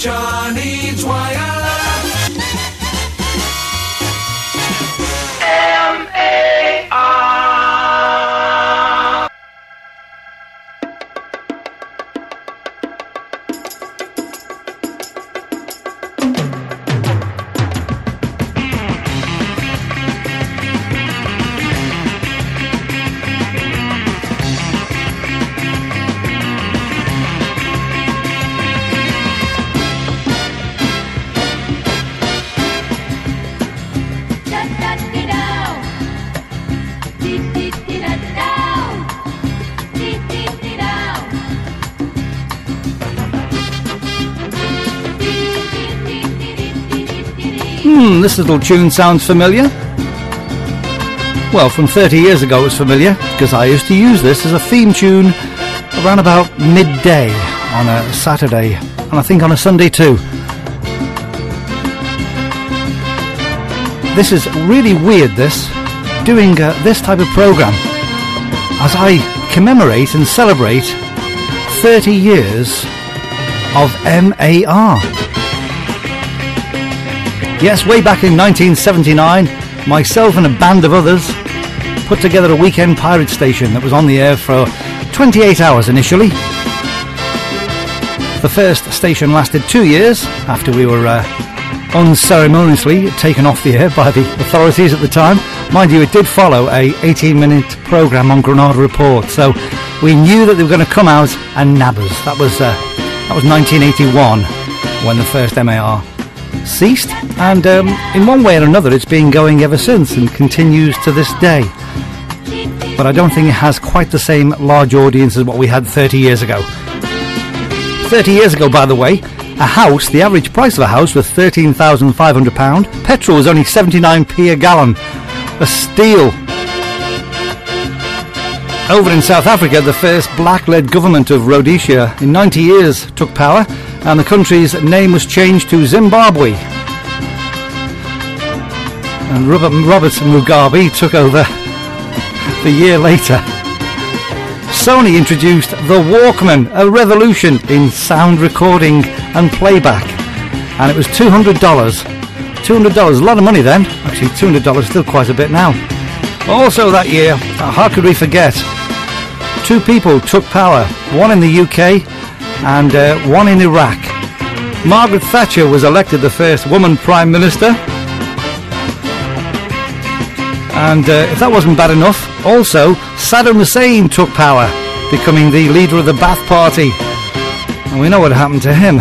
Johnny Dwyer. This little tune sounds familiar. Well, from 30 years ago it was familiar, because I used to use this as a theme tune around about midday on a Saturday, and I think on a Sunday too. This is really weird, doing this type of program as I commemorate and celebrate 30 years of MAR. Yes, way back in 1979, myself and a band of others put together a weekend pirate station that was on the air for 28 hours initially. The first station lasted 2 years after we were unceremoniously taken off the air by the authorities at the time. Mind you, it did follow a 18-minute programme on Granada Report, so we knew that they were going to come out and nab us. That was 1981 when the first MAR ceased, and in one way or another it's been going ever since and continues to this day. But I don't think it has quite the same large audience as what we had 30 years ago. 30 years ago, by the way, a house, the average price of a house was £13,500. Petrol was only 79p a gallon. A steal. Over in South Africa, the first black-led government of Rhodesia in 90 years took power, and the country's name was changed to Zimbabwe. And Robert Mugabe took over the year later. Sony introduced the Walkman, a revolution in sound recording and playback, and it was $200. $200, a lot of money then. Actually, $200 is still quite a bit now. Also that year, how could we forget? 2 people took power, one in the UK and one in Iraq. Margaret Thatcher was elected the first woman Prime Minister. And if that wasn't bad enough, also Saddam Hussein took power, becoming the leader of the Ba'ath Party. And we know what happened to him.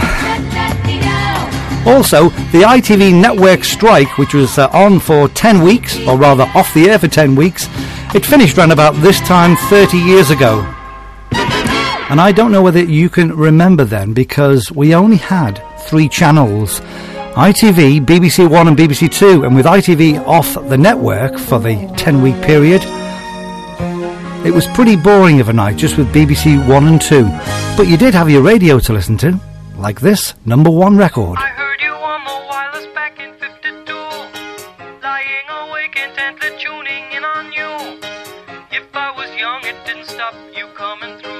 Also, the ITV network strike, which was on for 10 weeks, or rather off the air for 10 weeks, it finished around about this time 30 years ago. And I don't know whether you can remember then, because we only had 3 channels: ITV, BBC One and BBC Two, and with ITV off the network for the 10-week period, it was pretty boring of a night just with BBC One and Two. But you did have your radio to listen to, like this number 1 record. I heard you on the wireless back in 52, lying awake intently tuning in on you. If I was young, it didn't stop you coming through.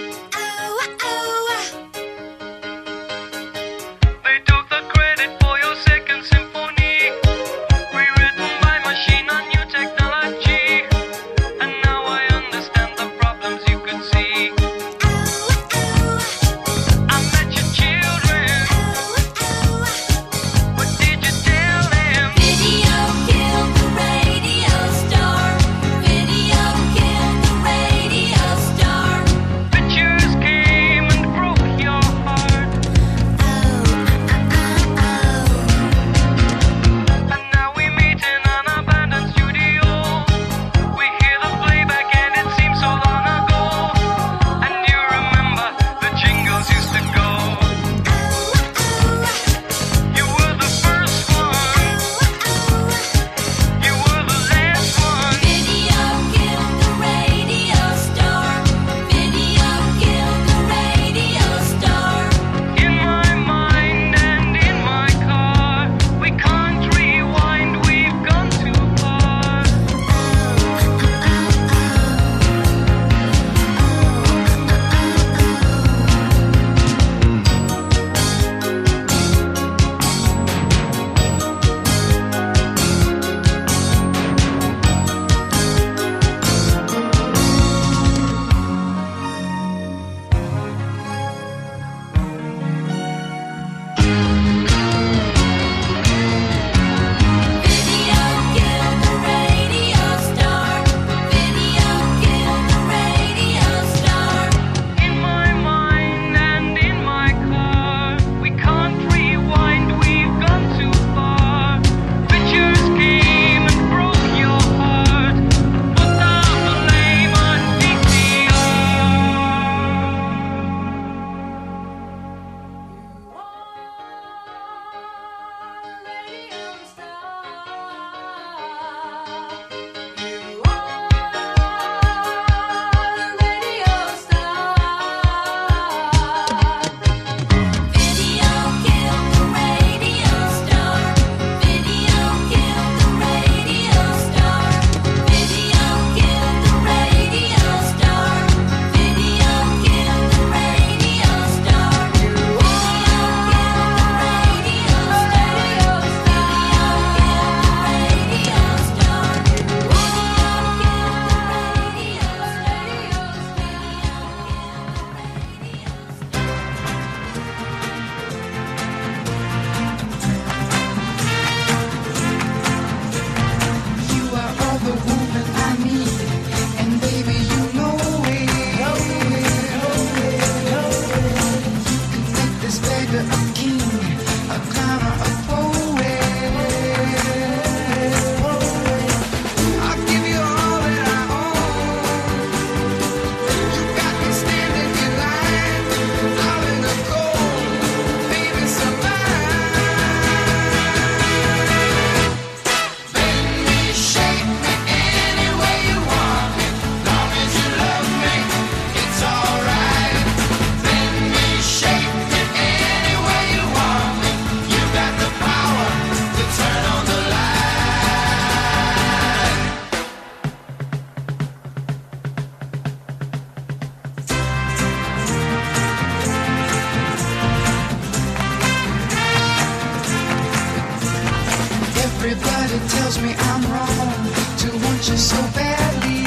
They took the credit for your second symphony, rewritten by machine on new technology, and now I understand the problems you could see. I met your children, what did you tell them? Video killed the radio star. Everybody tells me I'm wrong to want you so badly,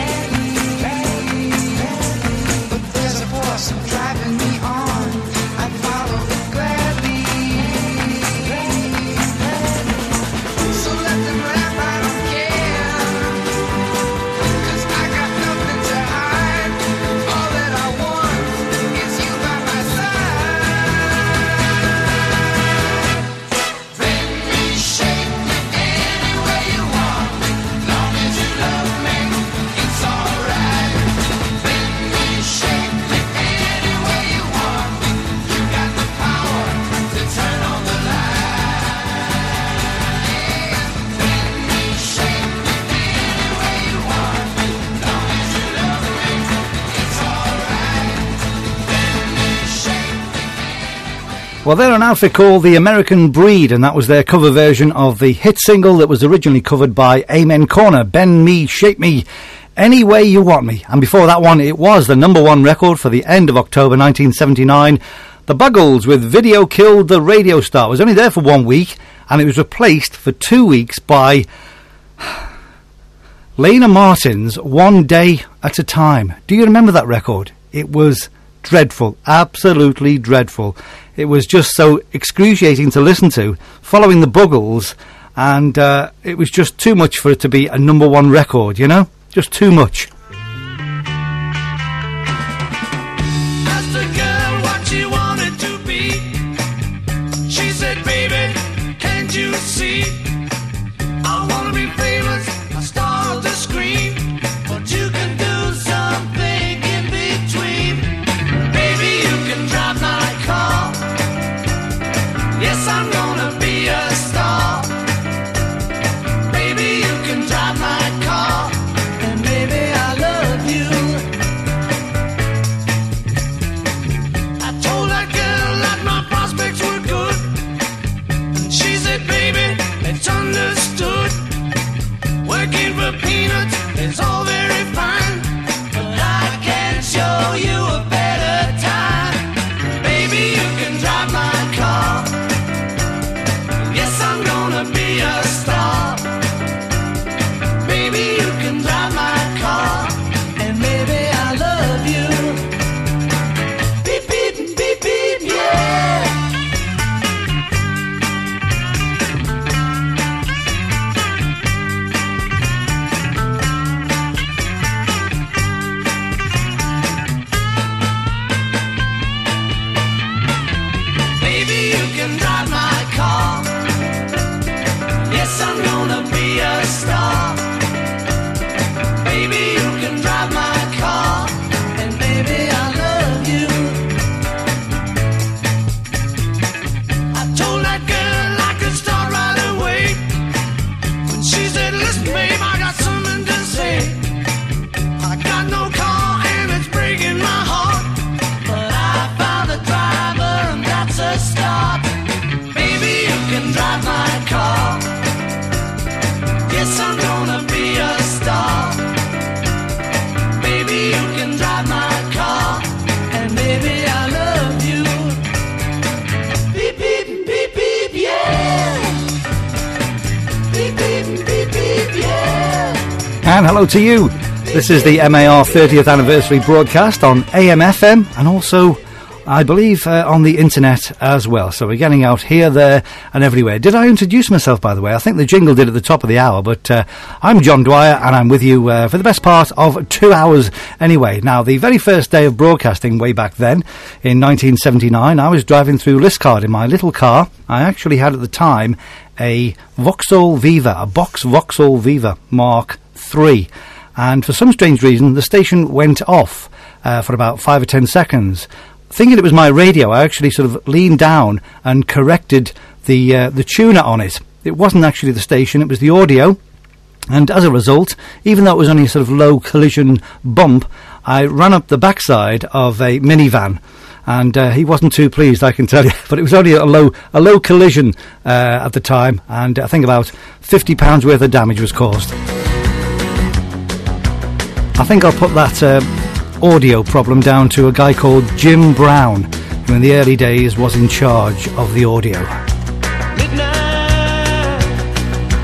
but there's a force driving me on. I follow it gladly. So let them laugh, I don't care, 'cause I got nothing to hide. All that I want is you by my side. Bend me, shake me any way you want me. Long as you love me, it's alright. Bend me, shake me any way you want me. You got the power to turn on the light. Bend me, shake me any way you want me. Long as you love me, it's alright. Bend me, shake me any way. Well, they're an outfit called The American Breed, and that was their cover version of the hit single that was originally covered by Amen Corner, Bend Me, Shake Me, Any Way You Want Me. And before that one, it was the number one record for the end of October 1979. The Buggles with Video Killed the Radio Star. It was only there for 1 week, and it was replaced for 2 weeks by Lena Martin's One Day at a Time. Do you remember that record? It was dreadful, absolutely dreadful. It was just so excruciating to listen to, following the Buggles, and it was just too much for it to be a number one record, you know? Just too much. Asked the girl what she wanted to be. She said, baby, can't you see? I wanna be famous, a star of the screen, but you can do something in between. Baby, you can drive my car. Yes, I'm gonna be a star. Baby, you can drive my car. And baby, I love you. I told that girl that my prospects were good, and she said, baby, it's understood. Working for peanuts is all very fine, but I can show you a better time. Baby, you can drive my car. Yes, I'm gonna be a star. Baby, you can drive my car. And baby, I love you. Beep, beep, beep, beep, yeah. Baby, you can drive my car. Yes, I'm gonna be a star. Baby, you can drive my car. And baby, I love you. I told that girl I could start right away. When she said, listen, babe, I got something to say. I got no car and it's breaking my heart, but I found a driver and that's a start. Baby, you can drive my car. Yes, I'm gonna be a star. Baby, you can drive my car. And baby, I love you. Beep, beep, beep, beep, yeah. Beep, beep, beep, beep, yeah. And hello to you. This is the MAR 30th anniversary broadcast on AM, FM, and also, I believe, on the internet as well. So we're getting out here, there, and everywhere. Did I introduce myself, by the way? I think the jingle did at the top of the hour, but I'm John Dwyer, and I'm with you for the best part of 2 hours anyway. Now, the very first day of broadcasting way back then, in 1979, I was driving through Liscard in my little car. I actually had at the time a Vauxhall Viva, a Box Vauxhall Viva Mark III. And for some strange reason, the station went off for about 5 or 10 seconds. Thinking it was my radio, I actually sort of leaned down and corrected the tuner on it. It wasn't actually the station, it was the audio. And as a result, even though it was only a sort of low collision bump, I ran up the backside of a minivan. And he wasn't too pleased, I can tell you. But it was only a low collision at the time, and I think about £50 worth of damage was caused. I think I'll put that audio problem down to a guy called Jim Brown, who in the early days was in charge of the audio. Midnight,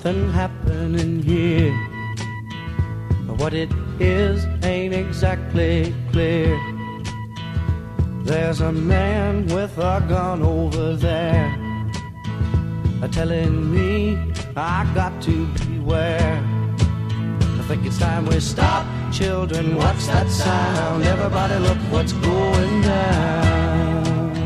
something happening here. What it is ain't exactly clear. There's a man with a gun over there, telling me I got to beware. I think it's time we stop. Children, what's that sound? Everybody look what's going down.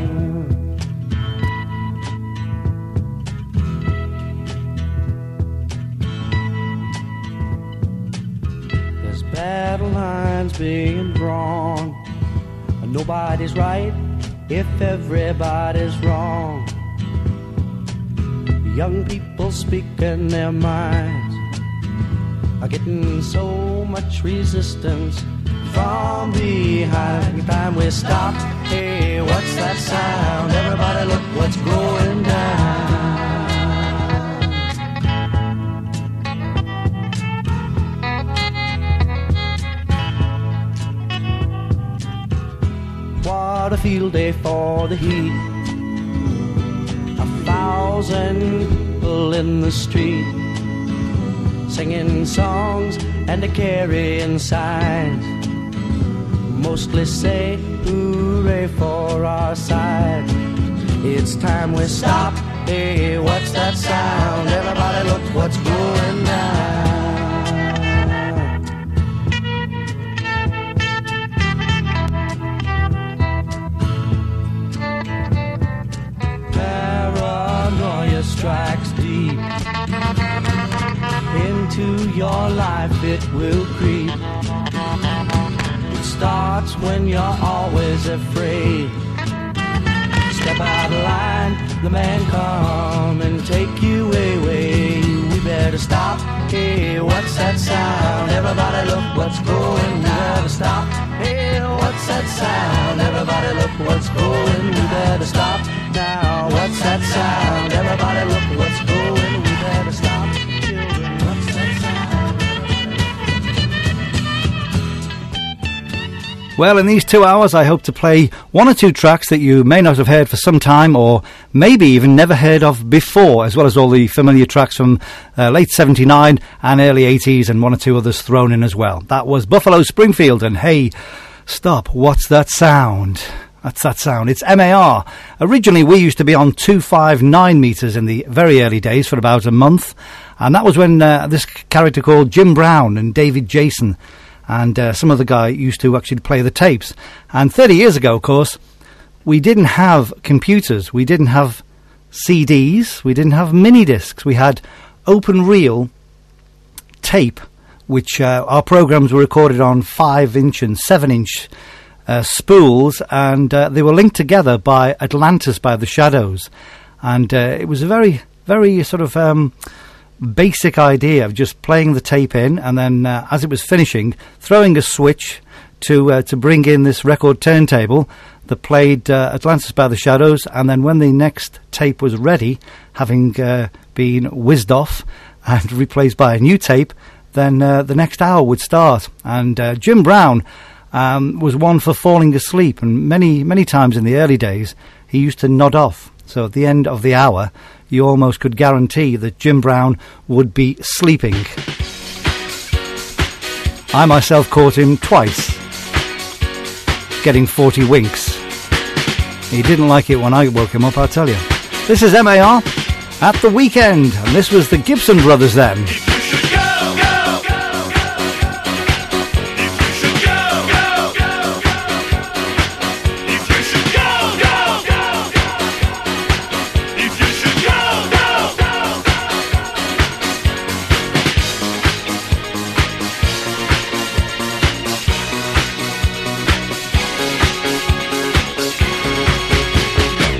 There's battle lines being drawn. Nobody's right if everybody's wrong. Young people speaking their minds are getting so much resistance from behind. Time we stop. Hey, what's that sound? Everybody look what's going down. What a field day for the heat. 1,000 people in the street, singing songs and carrying signs. Mostly say hooray for our side. It's time we stop. Hey, what's that sound? Everybody look what's going down. Paranoia strikes deep into your life, it will creep. It starts when you're always afraid. Step out of line, the man come and take you away. We better stop. Hey, what's that sound? Everybody look what's going. We better stop. Hey, what's that sound? Everybody look what's going. We better stop now. What's that sound? Everybody look what's going. We better stop. Children, what's that sound? Well, in these 2 hours, I hope to play one or two tracks that you may not have heard for some time, or maybe even never heard of before, as well as all the familiar tracks from late 79 and early 80s, and one or two others thrown in as well. That was Buffalo Springfield, and Hey, Stop, What's That Sound? That's that sound. It's MAR. Originally, we used to be on 259 metres in the very early days for about a month, and that was when this character called Jim Brown and David Jason and some other guy used to actually play the tapes. And 30 years ago, of course, we didn't have computers, we didn't have CDs, we didn't have mini discs. We had open reel tape, which our programs were recorded on 5-inch and 7-inch spools, and they were linked together by Atlantis by the Shadows. And it was a very, very sort of basic idea of just playing the tape in, and then as it was finishing, throwing a switch to bring in this record turntable that played Atlantis by the Shadows, and then when the next tape was ready, having been whizzed off and replaced by a new tape, then the next hour would start. And Jim Brown was one for falling asleep, and many times in the early days he used to nod off. So at the end of the hour, you almost could guarantee that Jim Brown would be sleeping. I myself caught him twice, getting 40 winks. He didn't like it when I woke him up, I'll tell you. This is MAR at the weekend, and this was the Gibson Brothers then.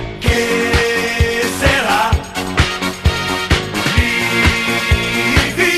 ¿Qué será mi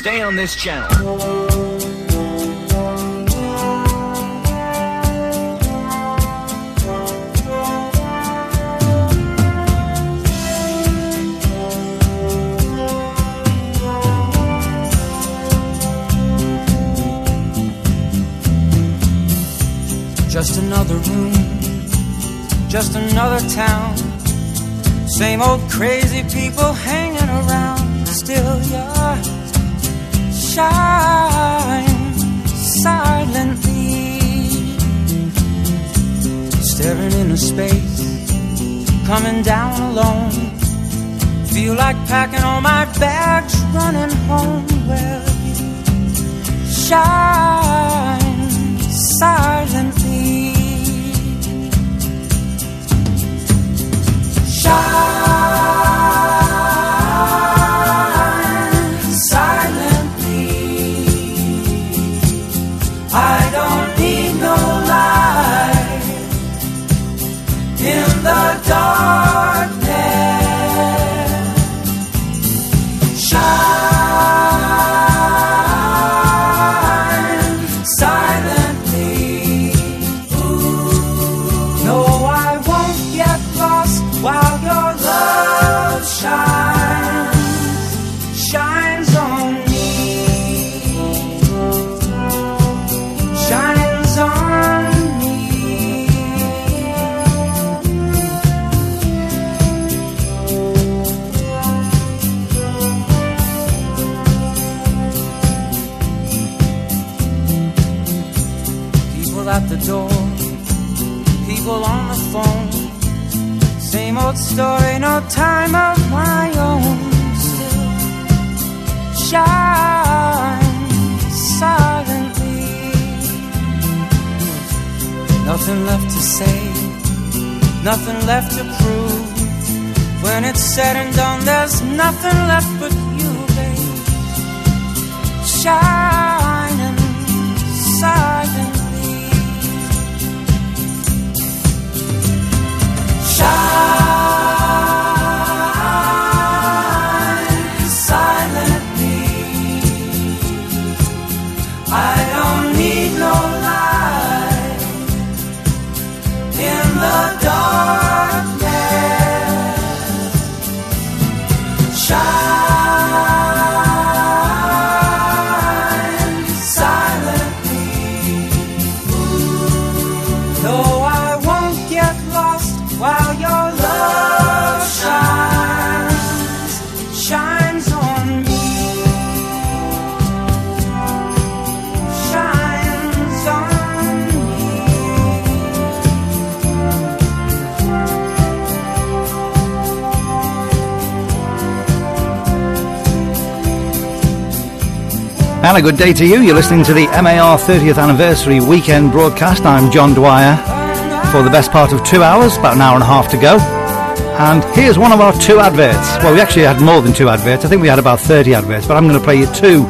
Stay on this channel. Just another room, just another town. Same old crazy people hanging around. Still you shine silently, staring into space, coming down alone. Feel like packing all my bags, running home. Well, you shine silently. Shine silently. I don't need no light in the darkness. Shine silently. Ooh. No, I won't get lost while your love shines on me, shines on me. People at the door, people on the phone. Same old story, no time of my own. Still shine silently. Nothing left to say, nothing left to prove. When it's said and done, there's nothing left but you, babe. Shining silently. Shine silently. I don't need no light in the darkness. Shine silently. Ooh. No, I won't get lost while your love shines on me, shines on me. And a good day to you. You're listening to the MAR 30th Anniversary Weekend Broadcast. I'm John Dwyer for the best part of 2 hours, about an hour and a half to go. And here's one of our 2 adverts. Well, we actually had more than 2 adverts. I think we had about 30 adverts, but I'm going to play you 2.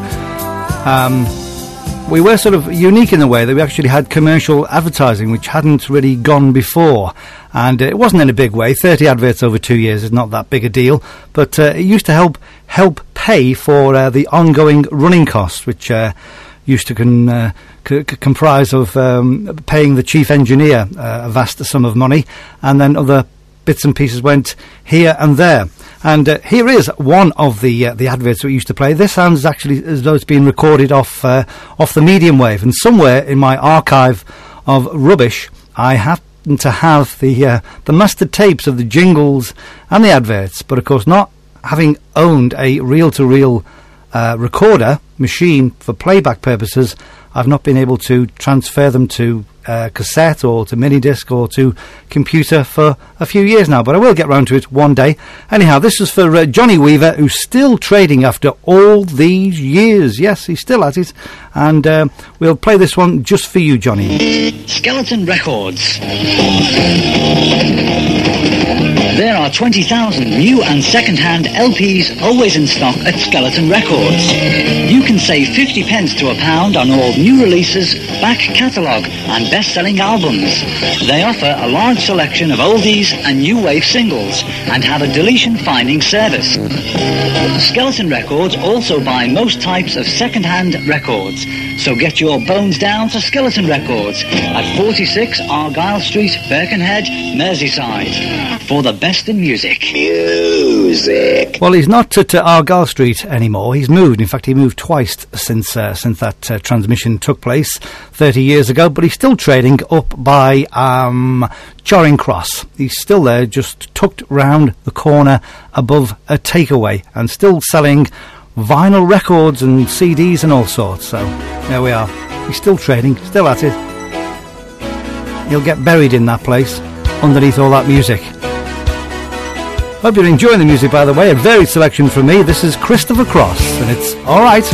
We were sort of unique in the way that we actually had commercial advertising, which hadn't really gone before. And it wasn't in a big way. 30 adverts over 2 years is not that big a deal. But it used to help pay for the ongoing running costs, which used to comprise of paying the chief engineer a vast sum of money, and then other bits and pieces went here and there. And here is one of the adverts that we used to play. This sounds actually as though it's been recorded off the medium wave, and somewhere in my archive of rubbish I happen to have the mastered tapes of the jingles and the adverts, but of course, not having owned a reel-to-reel recorder machine for playback purposes, I've not been able to transfer them to cassette or to mini disc or to computer for a few years now, but I will get round to it one day. Anyhow, this is for Johnny Weaver, who's still trading after all these years. Yes, he's still at it, and we'll play this one just for you, Johnny. Skeleton Records. There are 20,000 new and second-hand LPs always in stock at Skeleton Records. You can save 50 pence to £1 on all new releases, back catalogue and best-selling albums. They offer a large selection of oldies and new wave singles and have a deletion finding service. Skeleton Records also buy most types of second-hand records, so get your bones down to Skeleton Records at 46 Argyle Street, Birkenhead, Merseyside, for the best in music. Music. Well, he's not at Argyle Street anymore. He's moved. In fact, he moved twice since that transmission took place 30 years ago, but he's still trading up by Charing Cross. He's still there, just tucked round the corner above a takeaway, and still selling vinyl records and CDs and all sorts. So there we are. He's still trading, still at it. He'll get buried in that place underneath all that music. Hope you're enjoying the music, by the way. A varied selection from me. This is Christopher Cross, and it's Alright.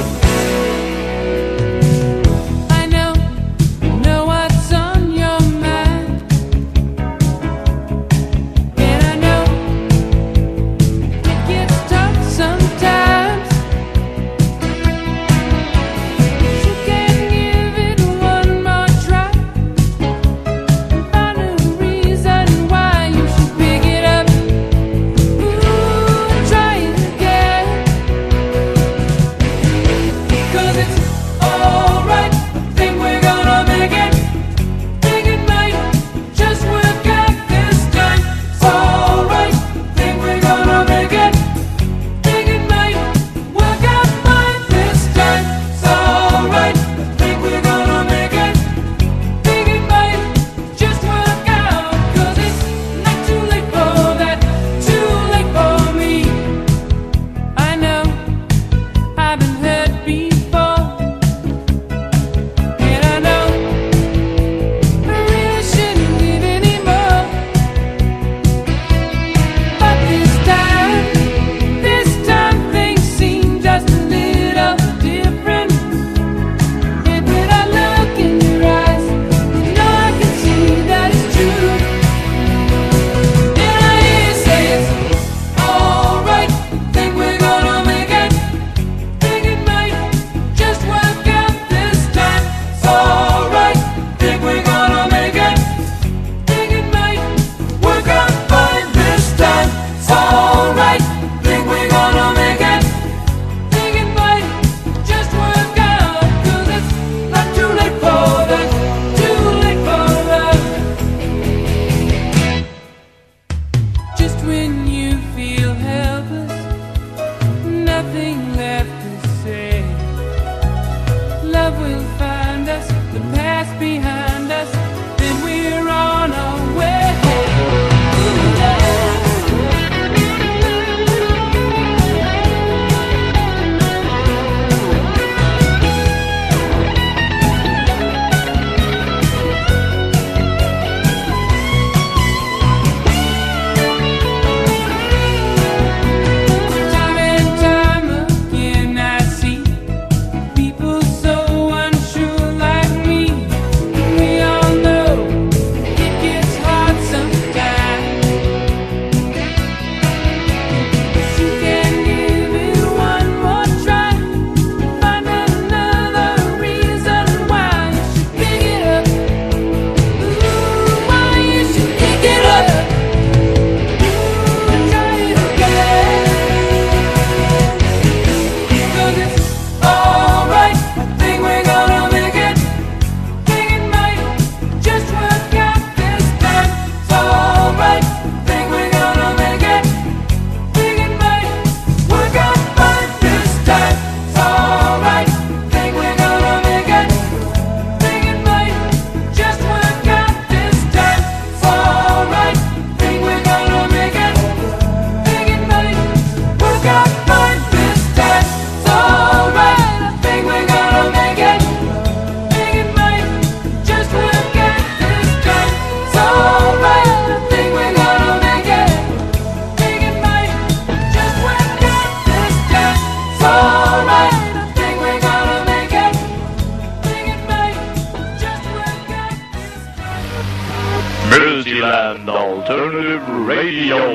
Dixieland Alternative Radio.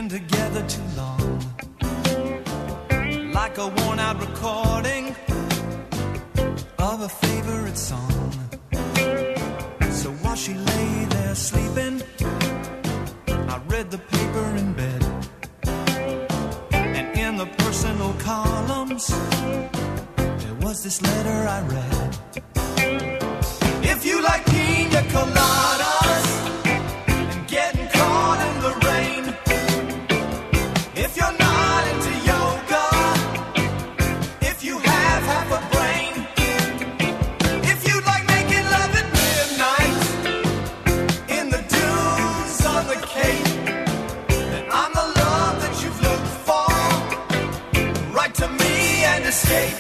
been together too long, like a worn-out recording of a favorite song. So while she lay there sleeping, I read the paper in bed, and in the personal columns there was this letter I read. If you like pina coladas and getting caught in the rain, if you're not into yoga, if you have half a brain, if you like making love at midnight in the dunes on the Cape, then I'm the love that you've looked for. Write to me and escape.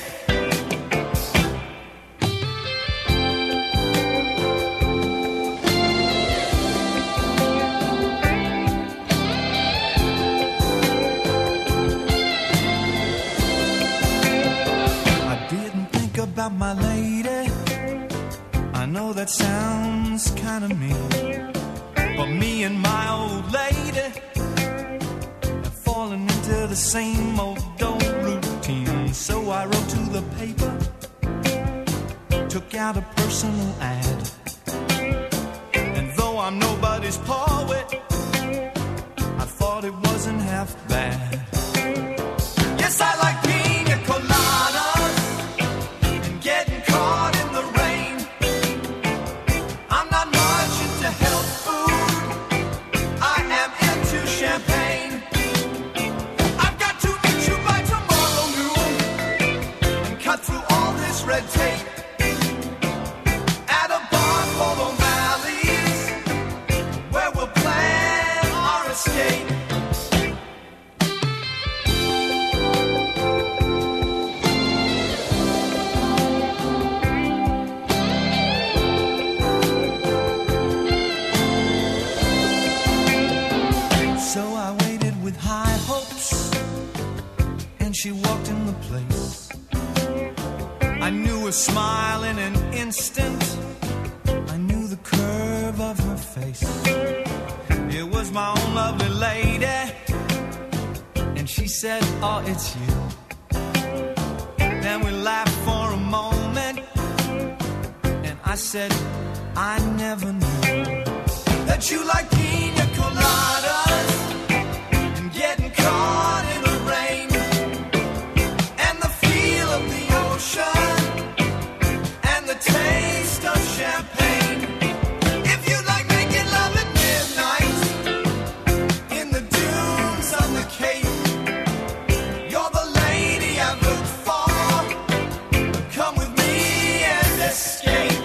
About my lady, I know that sounds kind of mean, but me and my old lady have fallen into the same old routine. So I wrote to the paper, took out a personal ad, and though I'm nobody's poet, I thought it wasn't half bad. Yes, I like pina coladas, getting caught in the rain. I'm not much into health food, I am into champagne. I've got to meet you by tomorrow noon and cut through all this red tape at a bar called O'Malley's, where we'll plan our escape. She walked in the place. I knew her smile in an instant. I knew the curve of her face. It was my own lovely lady, and she said, "Oh, it's you." Then we laughed for a moment, and I said, "I never knew that you like pina coladas and getting caught in the rain, and the taste of champagne. If you like making love at midnight in the dunes on the Cape, you're the lady I've looked for. Come with me and escape.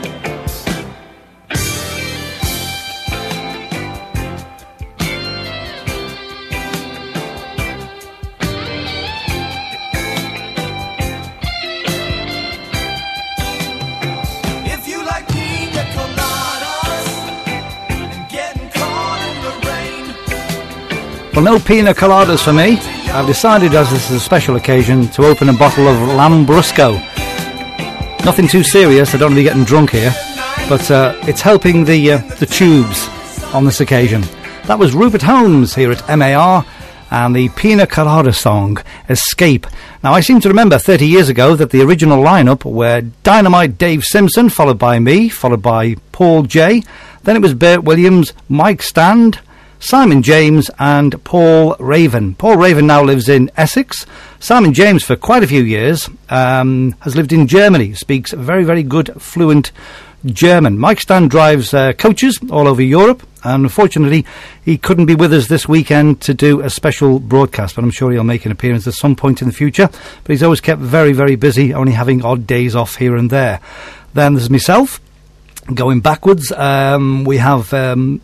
Well, no pina coladas for me. I've decided, as this is a special occasion, to open a bottle of Lambrusco. Nothing too serious, I don't want to be getting drunk here, but it's helping the tubes on this occasion. That was Rupert Holmes here at MAR and the Pina Colada song, Escape. Now, I seem to remember 30 years ago that the original lineup were Dynamite Dave Simpson, followed by me, followed by Paul J. Then it was Bert Williams, Mike Stand, Simon James and Paul Raven. Paul Raven now lives in Essex. Simon James, for quite a few years, has lived in Germany, speaks very, very good, fluent German. Mike Stand drives coaches all over Europe, and unfortunately he couldn't be with us this weekend to do a special broadcast, but I'm sure he'll make an appearance at some point in the future. But he's always kept very, very busy, only having odd days off here and there. Then there's myself. Going backwards, we have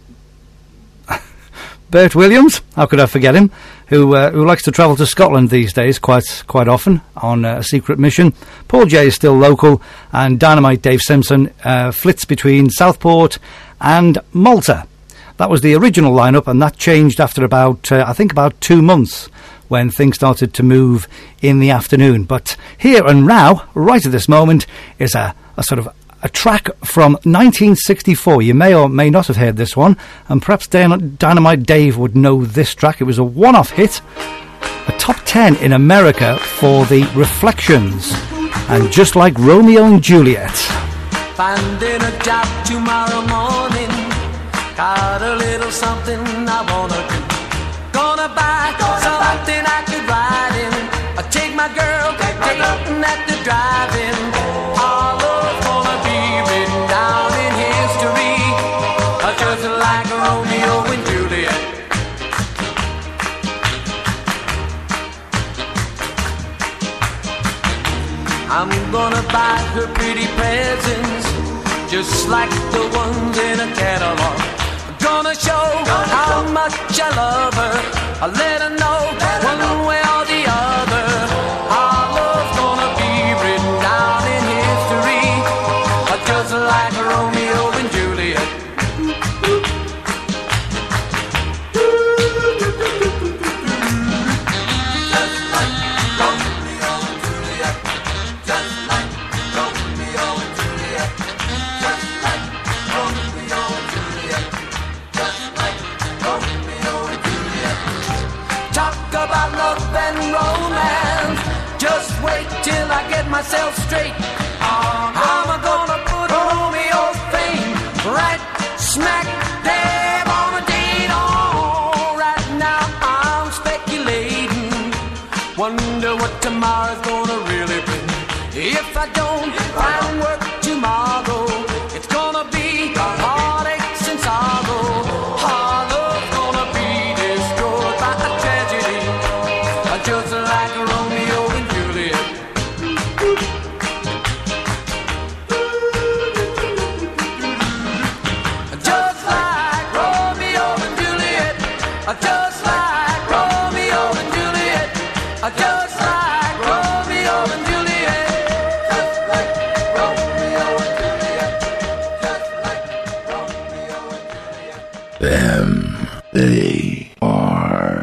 Bert Williams, how could I forget him, who likes to travel to Scotland these days quite often on a secret mission. Paul J is still local, and Dynamite Dave Simpson flits between Southport and Malta. That was the original lineup, and that changed after about 2 months, when things started to move in the afternoon. But here and now, right at this moment, is a sort of a track from 1964. You may or may not have heard this one, and perhaps Dynamite Dave would know this track. It was a one-off hit, a top 10 in America for the Reflections, and Just Like Romeo and Juliet. Finding a job tomorrow morning. Got a little something I wanna do. Gonna buy something I could ride in. I take my girl dating at the drive-in. Our love's gonna be written down in history, just like Romeo and Juliet. I'm gonna buy her pretty presents, just like the ones in a catalog. I'm gonna show how much I love her. I'll let her know one way or the other. Our love's gonna be written down in history, just like Romeo and Juliet. Till I get myself straight, I'm gonna put Romeo's fame right smack dab on a date. Oh, right now I'm speculating, wonder what tomorrow's gonna really bring. If I don't find work tomorrow, it's gonna be heartaches and sorrow. Our love's gonna be destroyed by a tragedy, just like Romeo and Juliet. Just like Romeo and Juliet. Just like Romeo and Juliet. Just like Romeo and Juliet. Just like Romeo and Juliet. Just like Romeo and Juliet. M-A-R.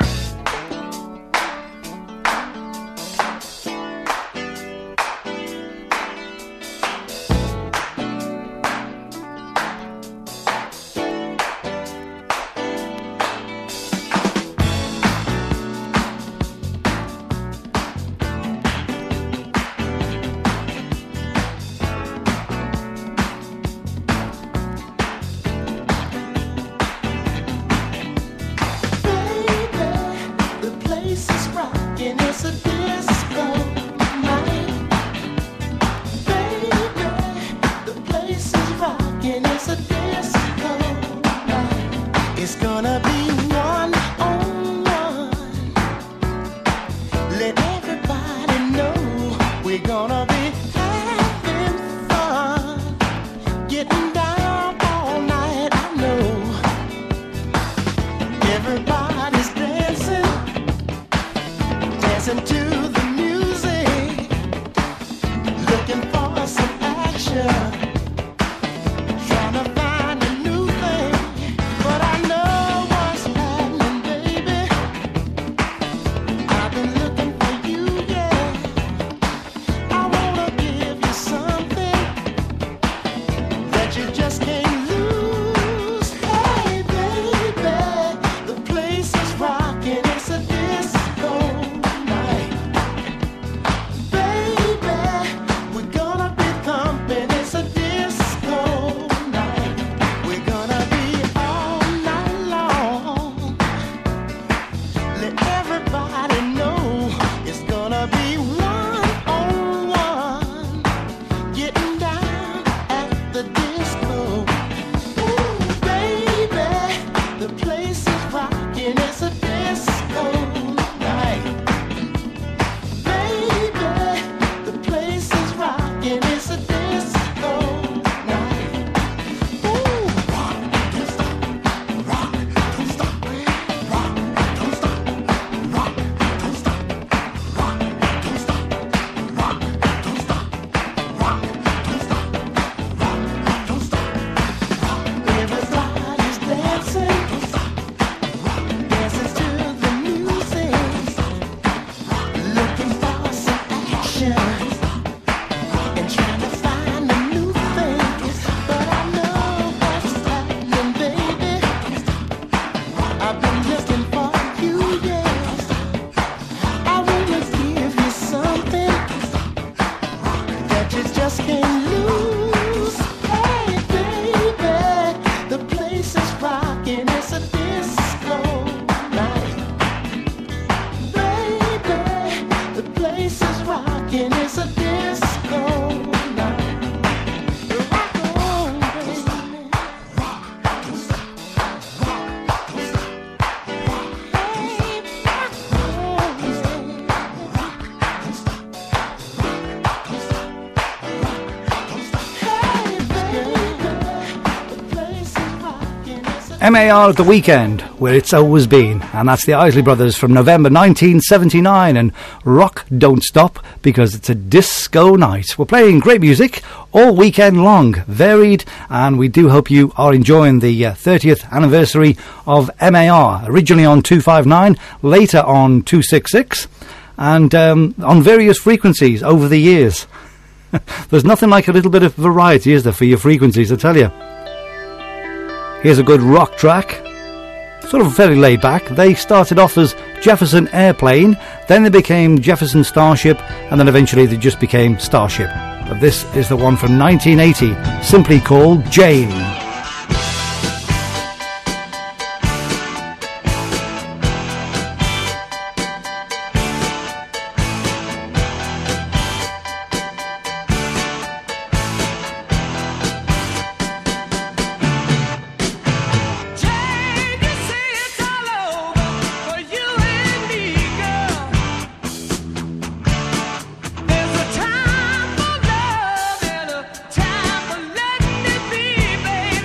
MAR at the weekend, where it's always been, and that's the Isley Brothers from November 1979, and Rock Don't Stop, because it's a disco night. We're playing great music all weekend long, varied, and we do hope you are enjoying the 30th anniversary of MAR, originally on 259, later on 266, and on various frequencies over the years. There's nothing like a little bit of variety, is there, for your frequencies, I tell you. Here's a good rock track, sort of very laid back. They started off as Jefferson Airplane, then they became Jefferson Starship, and then eventually they just became Starship. But this is the one from 1980, simply called Jane. Time for letting it be, baby.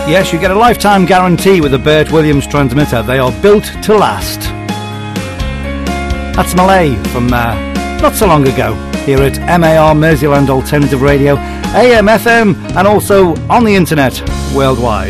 Yes, you get a lifetime guarantee with a Bert Williams transmitter. They are built to last. That's Malay from not so long ago here at MAR Merseyland Alternative Radio, AM, FM, and also on the internet worldwide.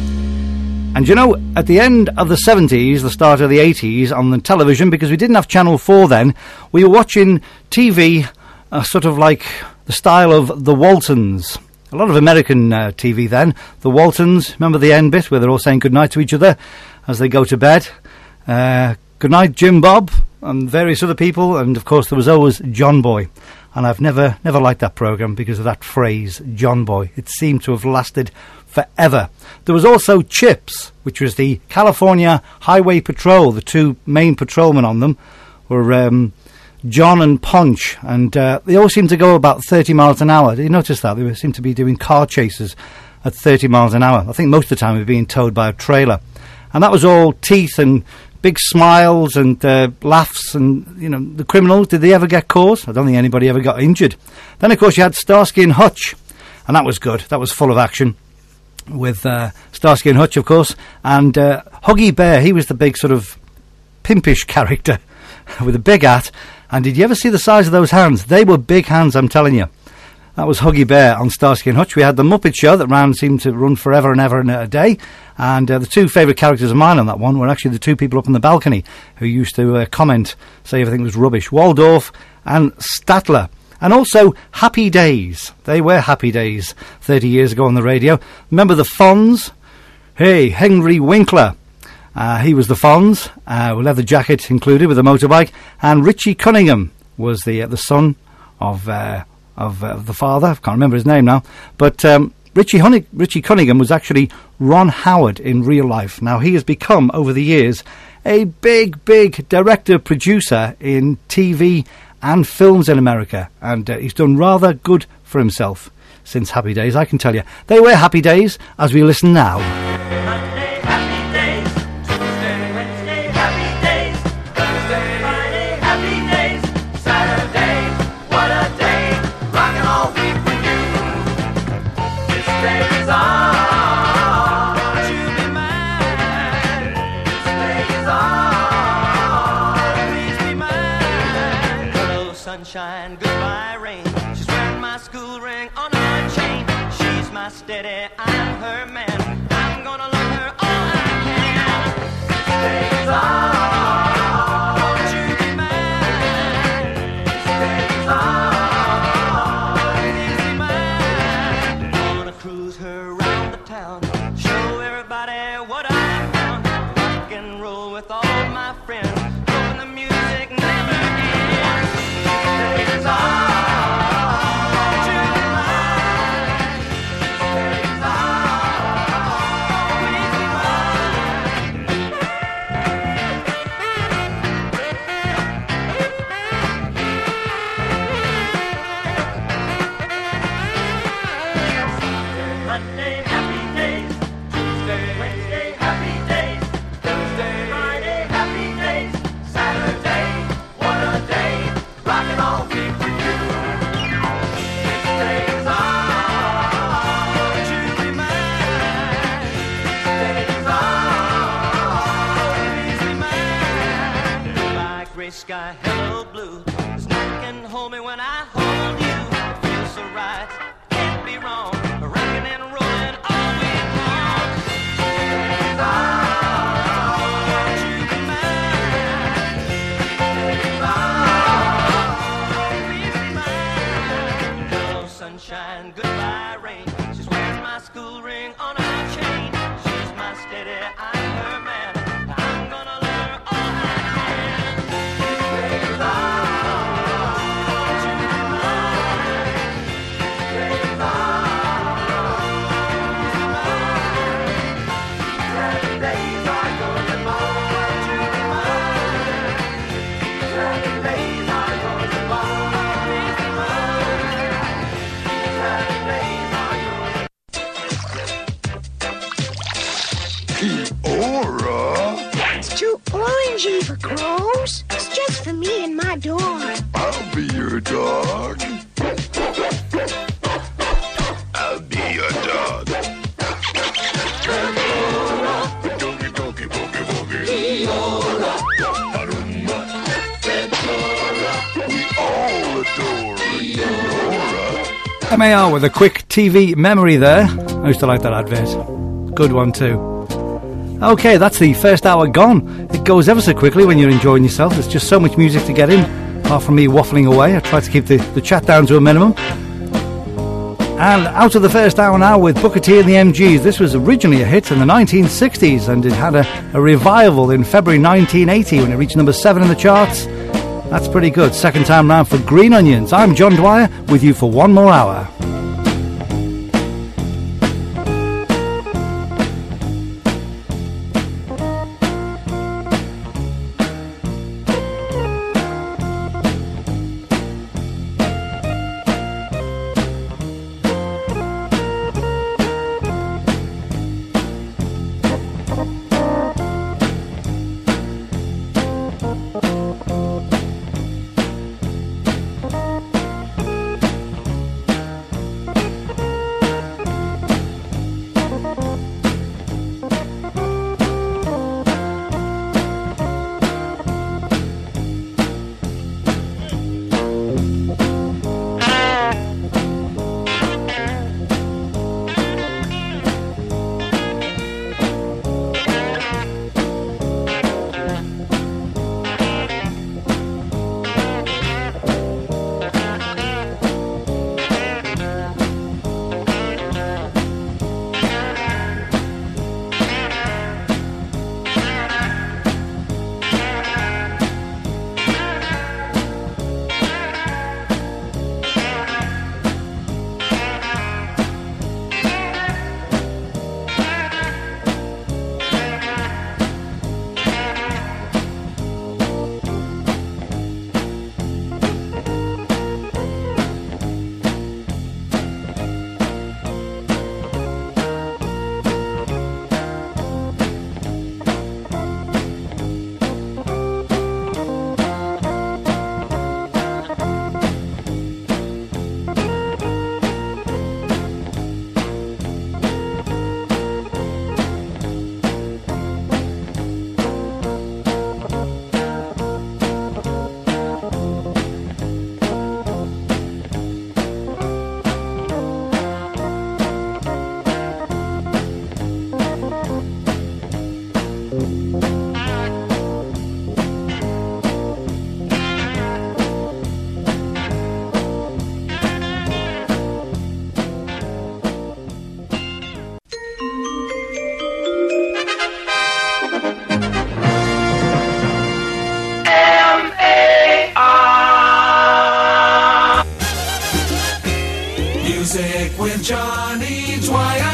And you know, at the end of the 70s, the start of the 80s, on the television, because we didn't have Channel 4 then, we were watching TV sort of like the style of the Waltons. A lot of American TV then. The Waltons, remember the end bit where they're all saying goodnight to each other as they go to bed? Goodnight, Jim Bob, and various other people, and of course there was always John Boy. And I've never liked that programme because of that phrase, John Boy. It seemed to have lasted forever. There was also Chips, which was the California Highway Patrol. The two main patrolmen on them were John and Punch, and they all seemed to go about 30 miles an hour. Did you notice that? They seemed to be doing car chases at 30 miles an hour. I think most of the time they were being towed by a trailer. And that was all teeth and big smiles and laughs, and, you know, the criminals, did they ever get caught? I don't think anybody ever got injured. Then, of course, you had Starsky and Hutch, and that was good. That was full of action with Starsky and Hutch, of course, and Huggy Bear. He was the big sort of pimpish character with a big hat. And did you ever see the size of those hands? They were big hands, I'm telling you. That was Huggy Bear on Starsky and Hutch. We had the Muppet Show that seemed to run forever and ever and a day. And the two favourite characters of mine on that one were actually the two people up on the balcony who used to comment, say everything was rubbish. Waldorf and Statler. And also Happy Days. They were Happy Days 30 years ago on the radio. Remember the Fonz? Hey, Henry Winkler. He was the Fonz, with leather jacket included with a motorbike. And Richie Cunningham was the son of the father. I can't remember his name now. But Richie Cunningham was actually Ron Howard in real life. Now, he has become, over the years, a big director-producer in TV and films in America. And he's done rather good for himself since Happy Days, I can tell you. They were Happy Days, as we listen now. Monday, happy days. Tuesday, Wednesday, happy days. Thursday, Friday, happy days. Saturday, what a day. Rockin' all week with you. This day is on. Won't you be mine? This day is on. Please be mine. Hello, sunshine. Goodbye, rain. She's wearing my school ring on her chain. She's my steady, I'm her man. I'm gonna love her all I can. This day is on. Won't you be mine? This day is on. Please be mine. Gonna cruise her around the town, show everybody what I found. Rock and roll with all my friends, hoping the music never ends. This day is on. Won't you be mine? This day is on. Please be Monday, happy days. Tuesday, Wednesday, happy days. Thursday, Friday, happy days. Saturday, what a day. Rockin' all week with you. This day is on. Won't you be mine? This day is on. Please be mine. Goodbye, gray sky, hello, blue. There's nothing can hold me when I hold you. It feels so right, can't be wrong. Rockin' and rollin' all week long. This day is on. Won't you be mine? This day is on. Please be mine. Hello, sunshine, goodbye, rain. She's wearing my school ring on her chain. She's my steady, I'm her man. I'm gonna love her all I can. This day is on. Won't you be mine? This day is on. Please be mine. These happy days are yours and mine. Won't you be mine? These happy days are yours and mine. Please be mine. These happy days are yours. Aura. It's too orangey for crows. It's just for me and my dog. I'll be your dog. I'll be your dog. MAR with a quick TV memory there. I used to like that advert. Good one too. Okay, that's the first hour gone. It goes ever so quickly when you're enjoying yourself. There's just so much music to get in. Apart from me waffling away, I try to keep the chat down to a minimum. And out of the first hour now with Booker T and the MGs. This was originally a hit in the 1960s, and it had a revival in February 1980 when it reached number 7 in the charts. That's pretty good. Second time round for Green Onions. I'm John Dwyer with you for one more hour. Music with Johnny Dwyer.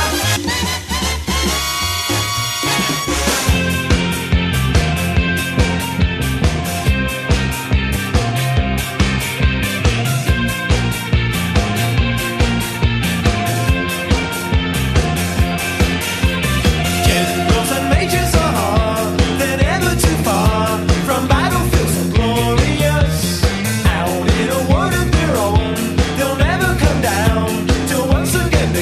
Generals and majors are hard, they're never too far from battlefields so glorious. Out in a world of their own, they'll never come down till once again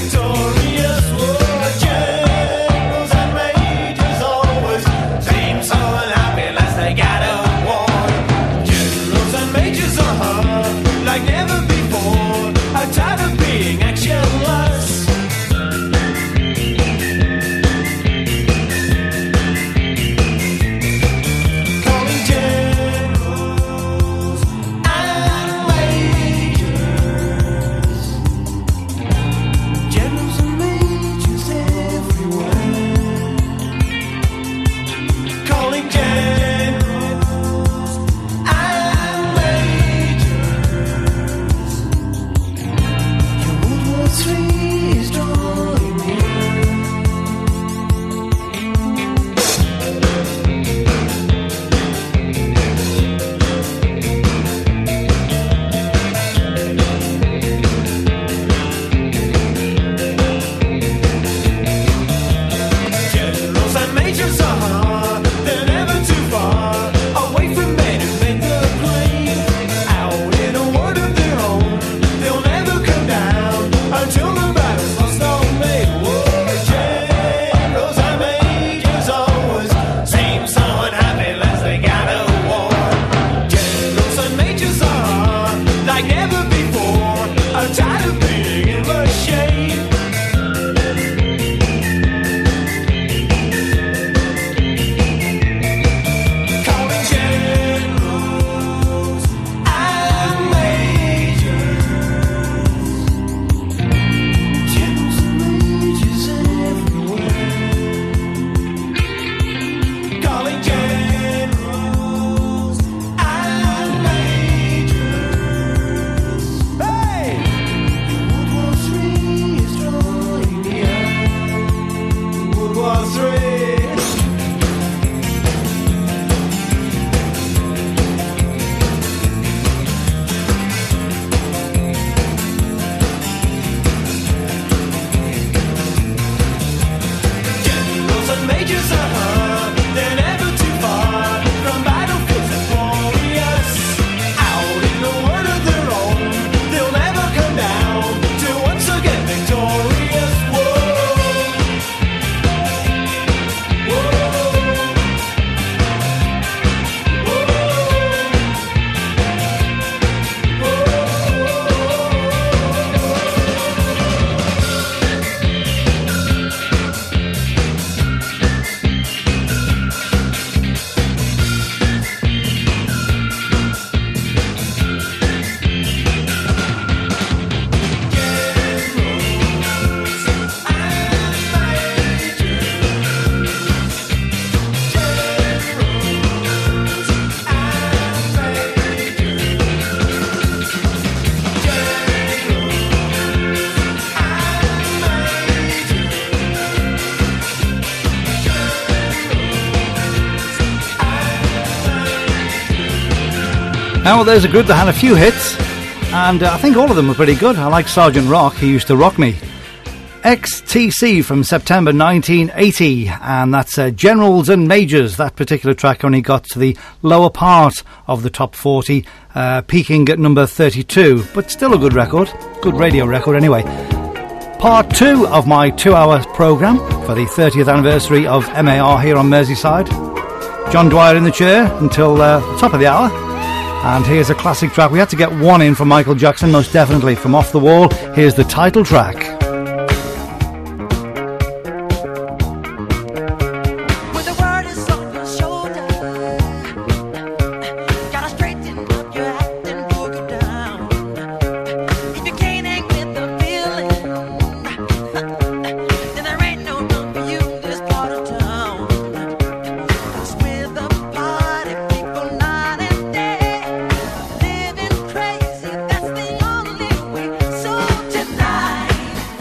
Now, well, there's a group that had a few hits, and I think all of them were pretty good. I like Sergeant Rock, he used to rock me. XTC from September 1980, and that's Generals and Majors. That particular track only got to the lower part of the top 40, peaking at number 32, but still a good record, good radio record anyway. Part 2 of my 2-hour programme for the 30th anniversary of MAR here on Merseyside. John Dwyer in the chair until the top of the hour. And here's a classic track. We had to get one in from Michael Jackson, most definitely, from Off the Wall. Here's the title track. Crazy, that's the only way. So tonight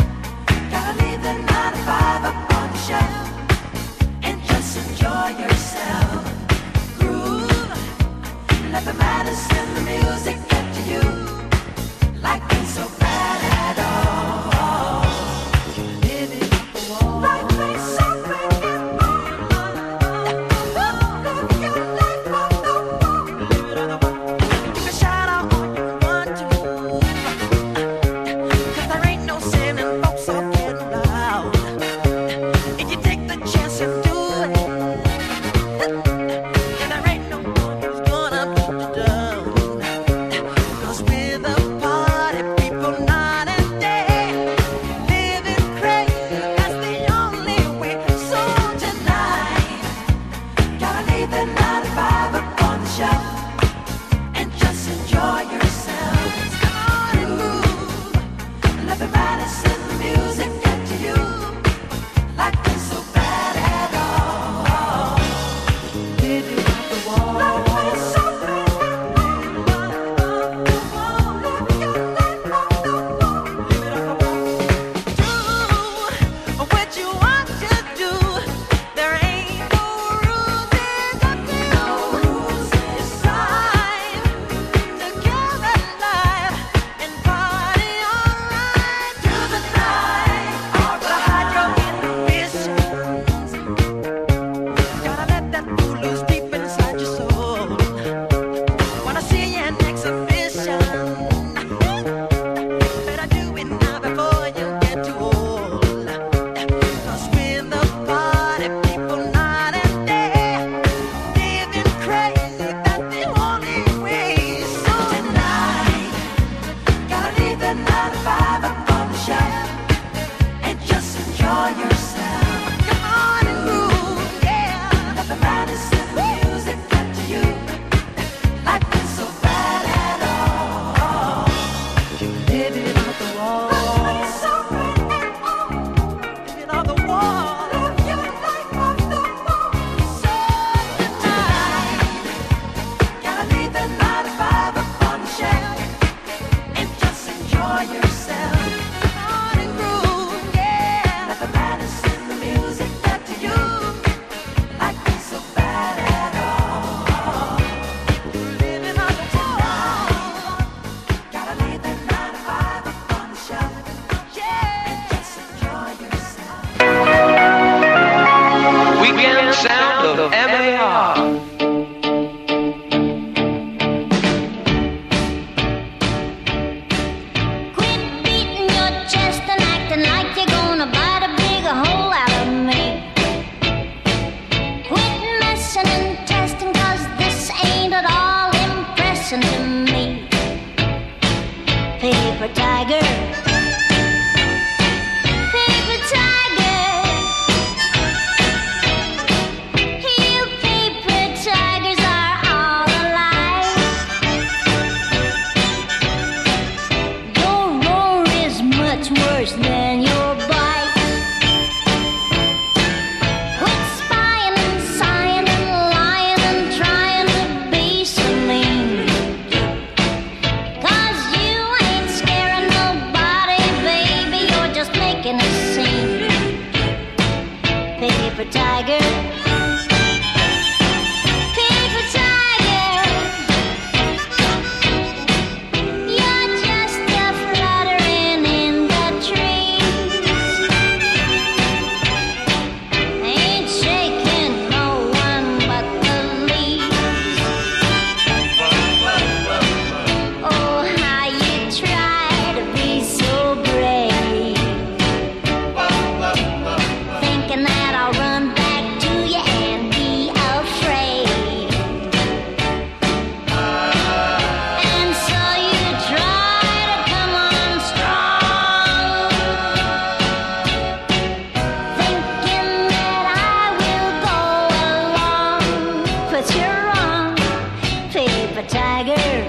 tiger.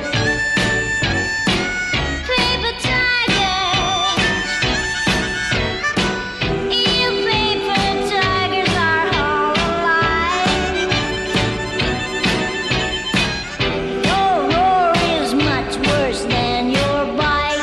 Paper tiger. You paper tigers are all alike. Your roar is much worse than your bite.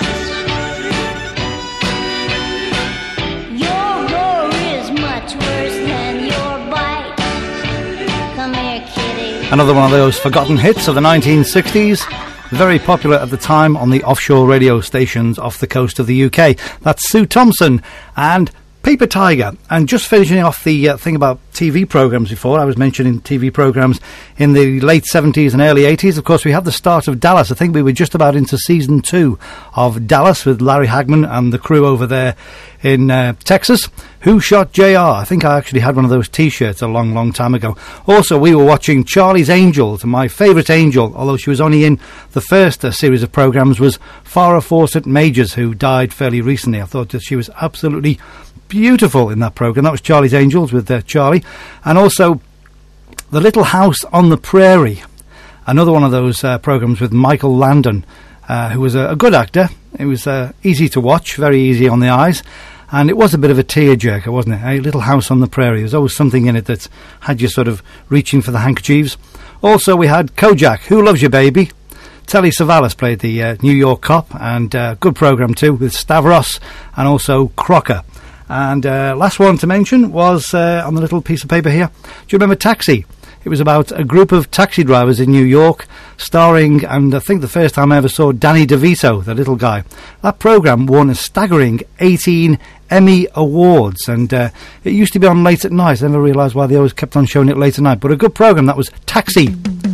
Your roar is much worse than your bite. Come here, kitty. Another one of those forgotten hits of the 1960s, very popular at the time on the offshore radio stations off the coast of the UK. That's Sue Thompson and Paper Tiger. And just finishing off the thing about TV programmes before, I was mentioning TV programmes in the late 70s and early 80s. Of course, we had the start of Dallas. I think we were just about into season 2 of Dallas with Larry Hagman and the crew over there in Texas. Who Shot JR? I think I actually had one of those T-shirts a long, long time ago. Also, we were watching Charlie's Angels, and my favourite angel, although she was only in the first series of programmes, was Farrah Fawcett Majors, who died fairly recently. I thought that she was absolutely beautiful in that programme. That was Charlie's Angels with Charlie. And also The Little House on the Prairie, another one of those programmes with Michael Landon, who was a good actor. It was easy to watch, very easy on the eyes, and it was a bit of a tearjerker, wasn't it? A Little House on the Prairie. There's always something in it that had you sort of reaching for the handkerchiefs. Also, we had Kojak, Who Loves You Baby? Telly Savalas played the New York cop, and good programme too, with Stavros and also Crocker. And last one to mention was on the little piece of paper here. Do you remember Taxi? It was about a group of taxi drivers in New York, starring, and I think the first time I ever saw Danny DeVito, the little guy. That programme won a staggering 18 Emmy Awards, and it used to be on late at night. I never realised why they always kept on showing it late at night, but a good programme. That was Taxi.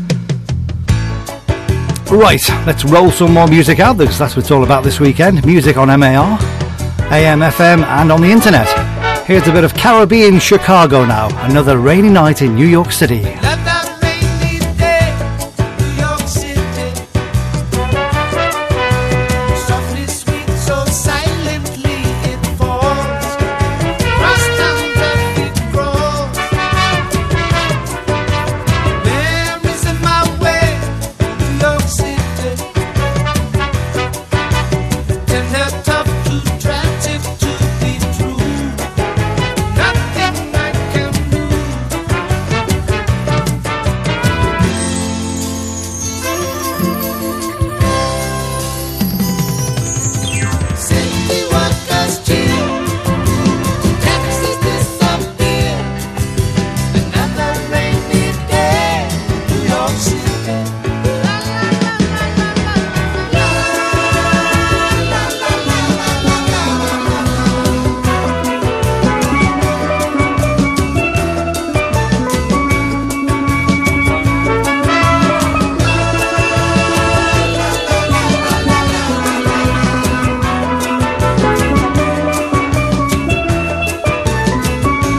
Right, let's roll some more music out, because that's what it's all about this weekend. Music on MAR, AM, FM, and on the internet. Here's a bit of Caribbean Chicago now. Another rainy night in New York City. Let that rainy day, New York City, softly sweet, so silently it falls. Cross town traffic crawls. Memories in my way, New York City, tender, tough, too tragic to be true. Nothing I can do. City workers chill, taxis disappear. Another rainy day, New York City. La la la la la la la la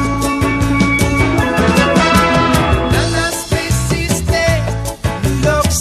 Nana Stacy's day, New York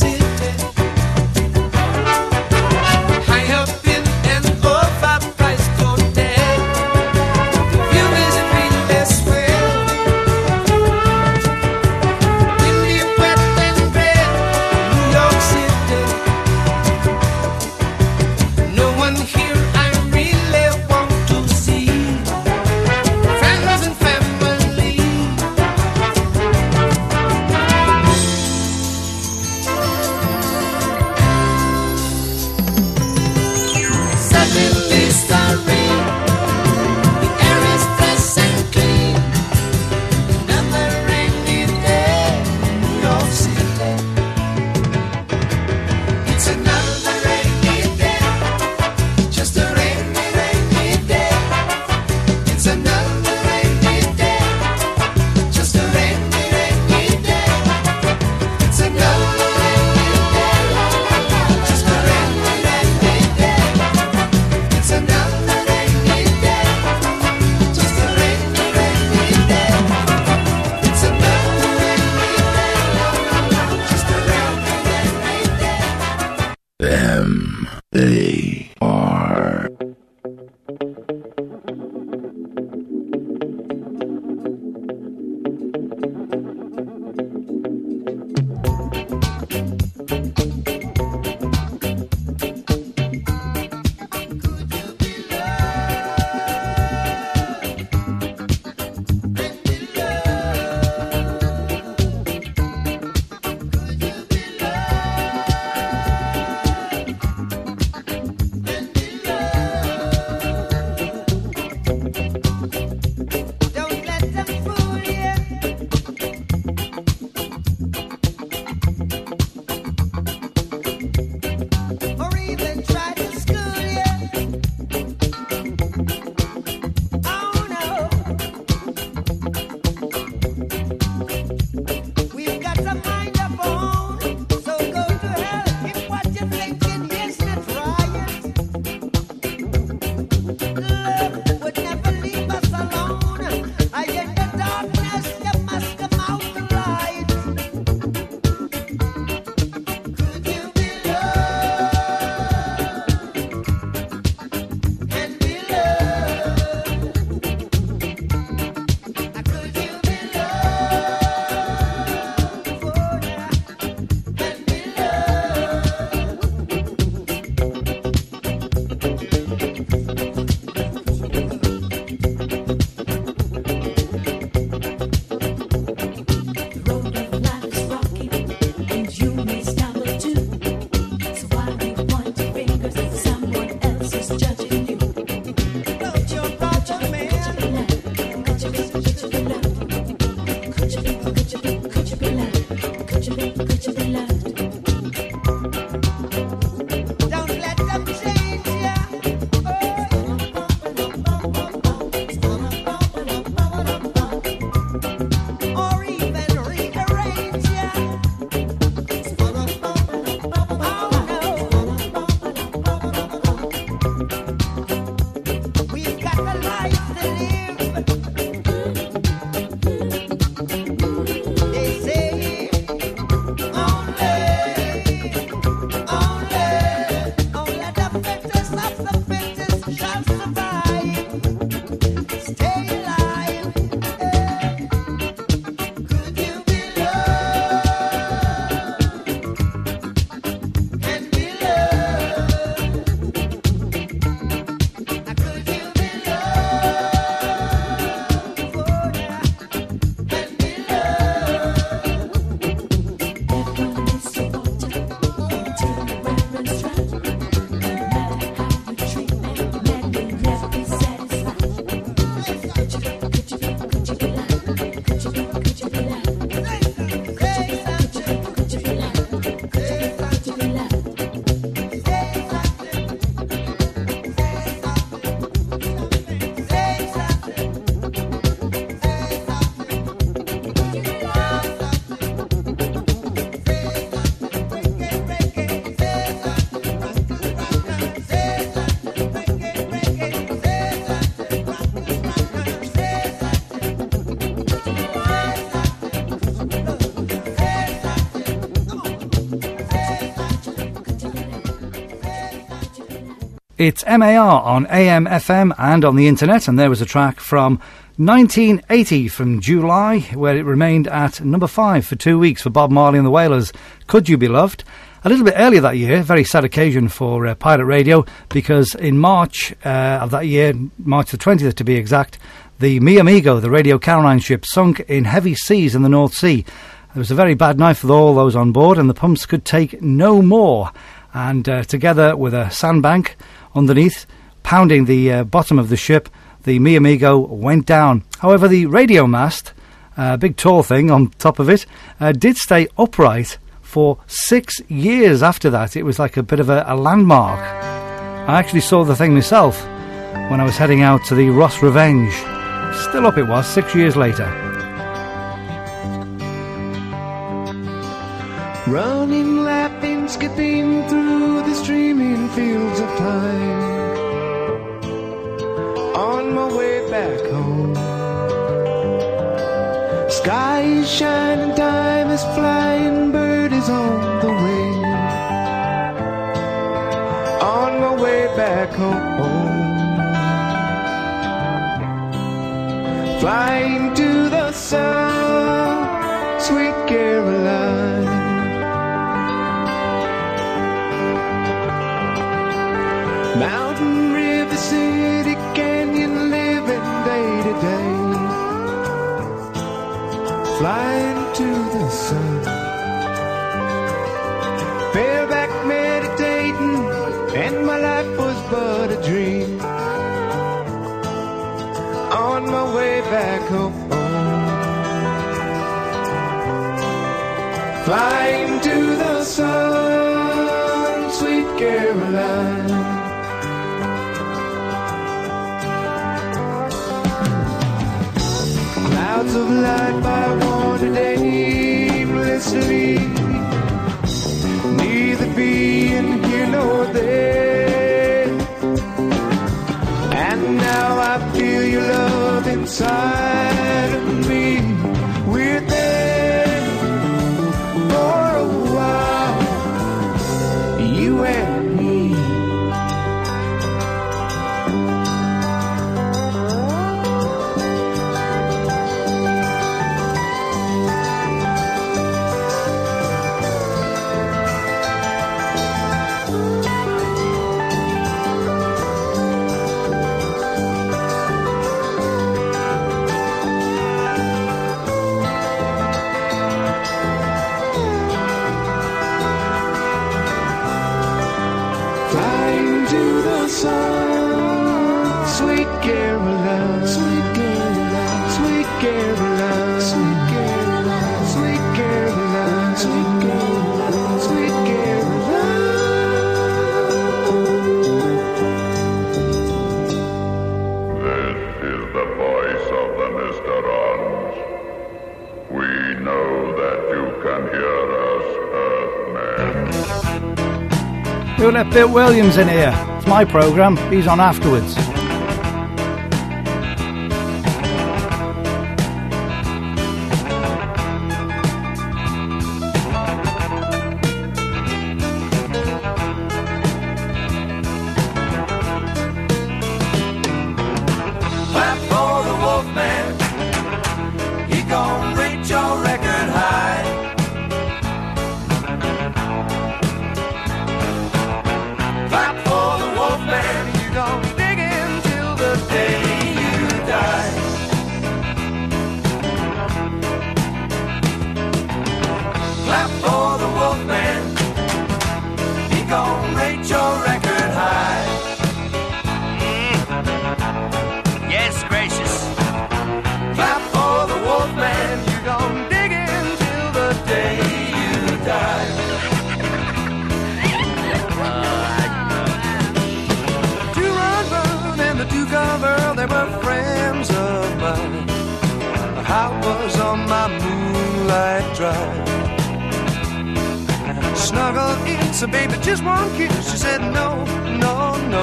It's MAR on AM, FM and on the internet, and there was a track from 1980 from July, where it remained at number 5 for 2 weeks for Bob Marley and the Wailers. Could You Be Loved? A little bit earlier that year, very sad occasion for Pirate Radio, because in March of that year, March the 20th to be exact, the Mi Amigo, the Radio Caroline ship, sunk in heavy seas in the North Sea. It was a very bad night for all those on board, and the pumps could take no more. And together with a sandbank underneath, pounding the bottom of the ship, the Mi Amigo went down. However, the radio mast, big tall thing on top of it, did stay upright for 6 years after that. It was like a bit of a landmark. I actually saw the thing myself when I was heading out to the Ross Revenge. Still up it was, 6 years later. Running, laughing, skipping through the streaming fields of time, on my way back home. Sky is shining, time is flying, bird is on the wing, on my way back home. Flying to the sun, sweet Caroline. Mountain, river, city, canyon, living day to day. Flying to the sun. Bareback meditating, and my life was but a dream. On my way back home. Flying to the sun, sweet Caroline. Clouds of light by wandered aimlessly, neither being here nor there. And now I feel your love inside of me. We're there for a while, you and me. Sweet Caroline, sweet Caroline, sweet Caroline, sweet Caroline, sweet Caroline, sweet Caroline, sweet Caroline. This is the voice of the Mysterons. We know that you can hear us, Earthmen. We'll let Bill Williams in here. It's my programme. He's on afterwards. Clap for the Wolfman. He gon' reach your record high. Clap for the Wolfman. You gon' dig in till the day you die. Clap for the Wolfman. He gon' reach your record high. Yes, gracious. Clap for the Wolfman. You gon' dig in till the day you die. Two Run and the two Girl, they were friends of mine. I was on my moonlight drive. Snuggle in, so baby, just one kiss. She said no, no, no.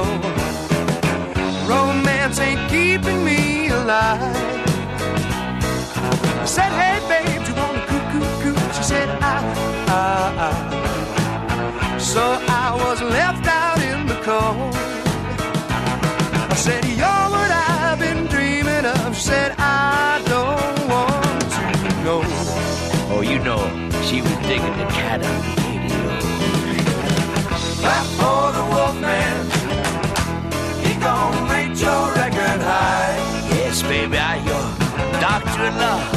Romance ain't keeping me alive. I said, hey babe, do you wanna coo-coo-coo? She said, I. So I was left out in the cold. said, you're what I've been dreaming of. She said, I don't want to know. Oh, you know, she was digging the cat on the radio. Clap for the Wolfman. He gon' rate your record high. Yes, baby, I your doctor of love.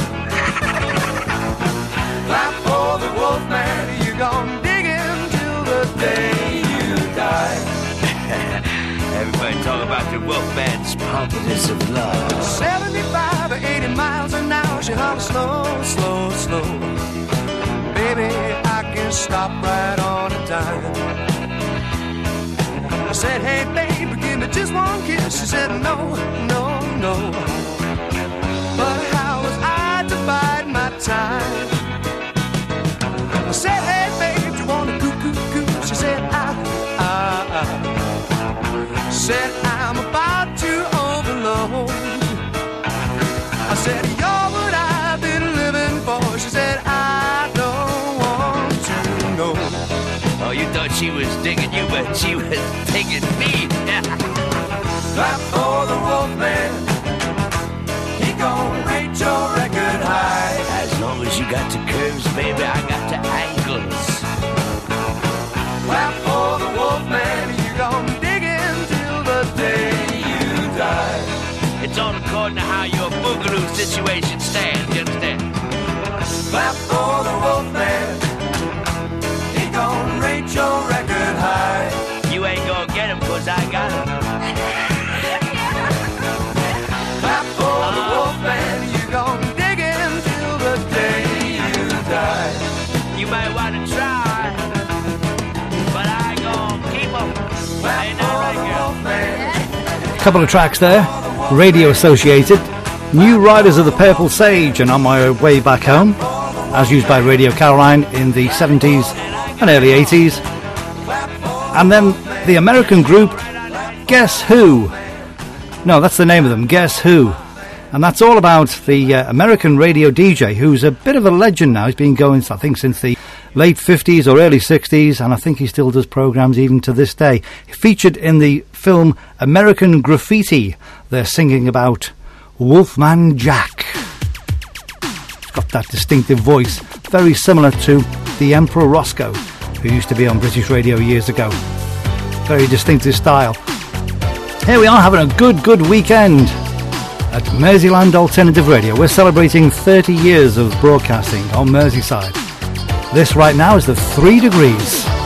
Clap for the Wolfman. You gon' dig him till the day you die. Everybody talk about the Wolfman's pompous of love. 75 or 80 miles an hour. She hums slow, slow, slow. Baby, I can stop right on a dime. I said, hey, baby, give me just one kiss. She said, no, no, no. But how was I to bide my time? I said, hey, babe, you want to coo-coo-coo? She said, said, I'm about to overload. I said, you're what I've been living for. She said, I don't want to know. Oh, you thought she was digging you, but she was digging me. Clap for the Wolfman. He gon' rate your record high. As long as you got the curves, baby, I got the angles. Clap for the Wolfman. You gon' dig in till the day you die. It's all according to how your boogaloo situation stands, you understand? Clap for the Wolfman. He gon' rate your record high. You ain't gonna get him, cause I got him. Clap for the Wolfman. You gon' dig in till the day you die. You might wanna try, but I ain't gonna keep him. Ain't that right, girl? Couple of tracks there, radio associated. New Riders of the Purple Sage and On My Way Back Home, as used by Radio Caroline in the 70s and early 80s. And then the American group Guess Who. No, that's the name of them, Guess Who. And that's all about the American radio DJ who's a bit of a legend now. He's been going, I think, since the late 50s or early 60s, and I think he still does programmes even to this day. He featured in the film American Graffiti. They're singing about Wolfman Jack. He's got that distinctive voice, very similar to the Emperor Roscoe, who used to be on British radio years ago. Very distinctive style. Here we are having a good weekend at Merseyland Alternative Radio. We're celebrating 30 years of broadcasting on Merseyside. This right now is the 3 Degrees.